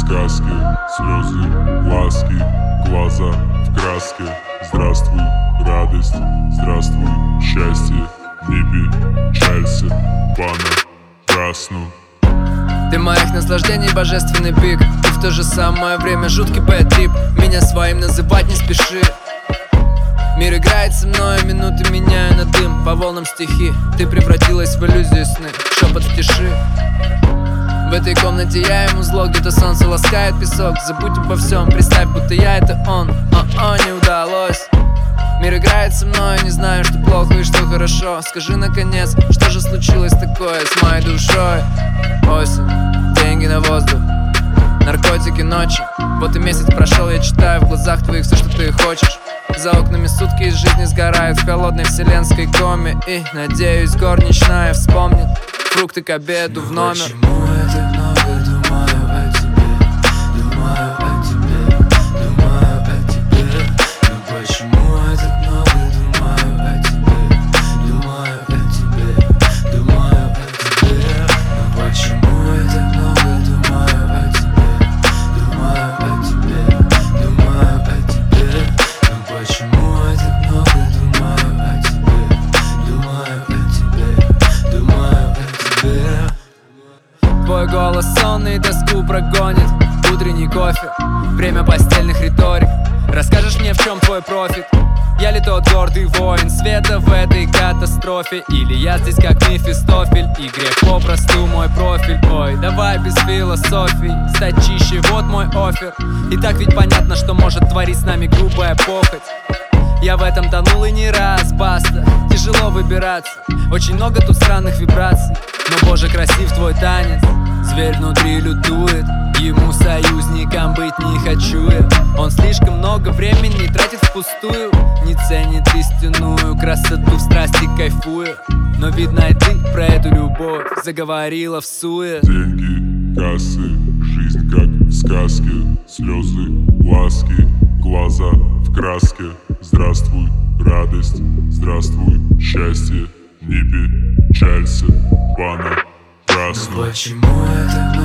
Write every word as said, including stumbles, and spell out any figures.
сказки, слезы, ласки, глаза в краске. Здравствуй, радость, здравствуй, счастье, не печалься, понапрасну. Ты моих наслаждений божественный пик, и в то же самое время жуткий бэд-трип. Меня своим называть не спеши. Мир играет со мной, минуты меняю на дым. По волнам стихи, ты превратилась в иллюзию сны. Шепот в тиши. В этой комнате я ему зло, где-то солнце ласкает песок. Забудь обо всем, представь, будто я это он. О-о, не удалось. Мир играет со мной, не знаю, что плохо и что хорошо. Скажи наконец, что же случилось такое с моей душой? Осень, деньги на воздух, наркотики ночи. Вот и месяц прошел, я читаю в глазах твоих все, что ты хочешь. За окнами сутки из жизни сгорают в холодной вселенской коме. И, надеюсь, горничная вспомнит фрукты к обеду в номер. Почему я так много думаю о тебе? Думаю о тебе, думаю о тебе. Ну почему я так много думаю о тебе? Думаю о тебе, думаю о тебе. Ну почему я так много думаю о тебе? Думаю о тебе, думаю о тебе. Ну почему я так много думаю о тебе? Думаю о тебе, думаю о тебе. Твой голос сонный тоску прогонит. Утренний кофе, время постельных риторик. Расскажешь мне, в чем твой профит? Я ли тот гордый воин света в этой катастрофе? Или я здесь как Мефистофель, и грех попросту мой профиль? Ой, давай без философий, стать чище, вот мой оффер. И так ведь понятно, что может творить с нами грубая похоть. Я в этом тонул и не раз, баста. Тяжело выбираться, очень много тут странных вибраций. Но, боже, красив твой танец. Зверь внутри лютует, ему союзником быть не хочу я. Он слишком много времени тратит впустую, не ценит истинную красоту, в страсти кайфуя. Но видно и ты про эту любовь заговорила всуе. Деньги, кассы, жизнь как в сказке. Слезы, ласки, глаза в краске. Здравствуй, радость, здравствуй, счастье, не печалься, понапрасну. Почему я так